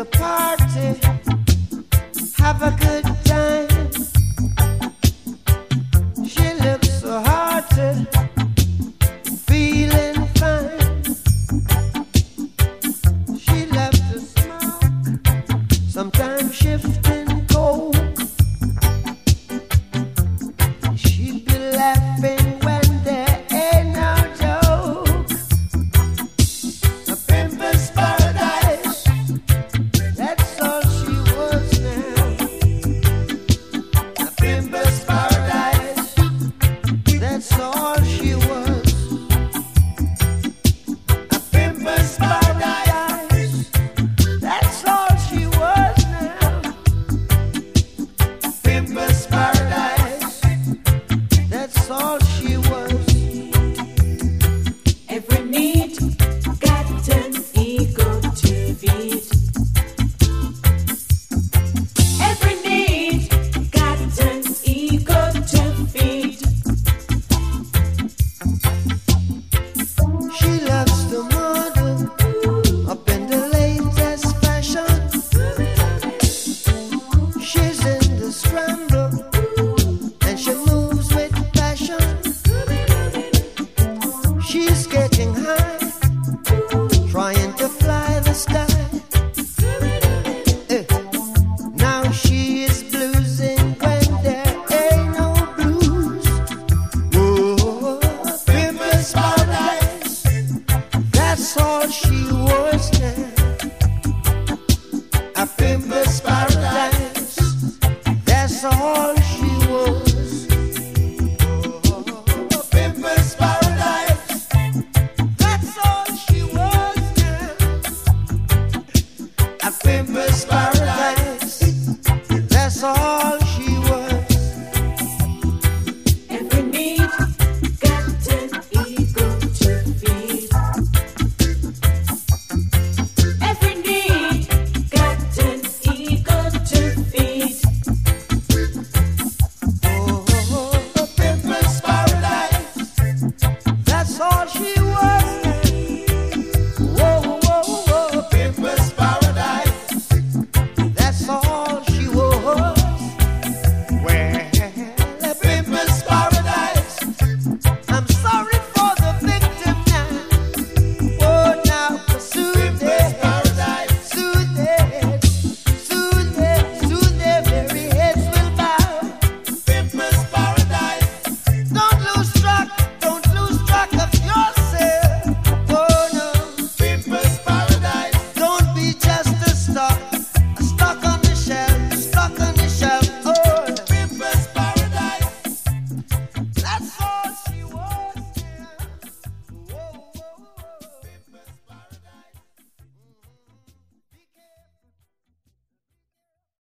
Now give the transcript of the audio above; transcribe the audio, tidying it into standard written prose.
party, have a good time. She looks so hearty, feeling fine. She loves to smoke, sometimes shifting cold. She'd be laughing when there ain't no joke. A pimp's paradise, that's all she was now. A pimp's paradise, that's all she was. A pimp's paradise, that's all she was now. A pimp's paradise, that's all she was. Every need got an ego to feed. Every need got an ego to feed. She loves to model up in the latest fashion. She's in the scramble and she moves with passion. She's getting high, trying to fly the sky. Eh, Now she is bluesing when there ain't no blues. Whoa, pimp's paradise, that's all she was now. A pimp's paradise, that's all she was. Oh, pimp's paradise, that's all she was now. A pimp's paradise, that's all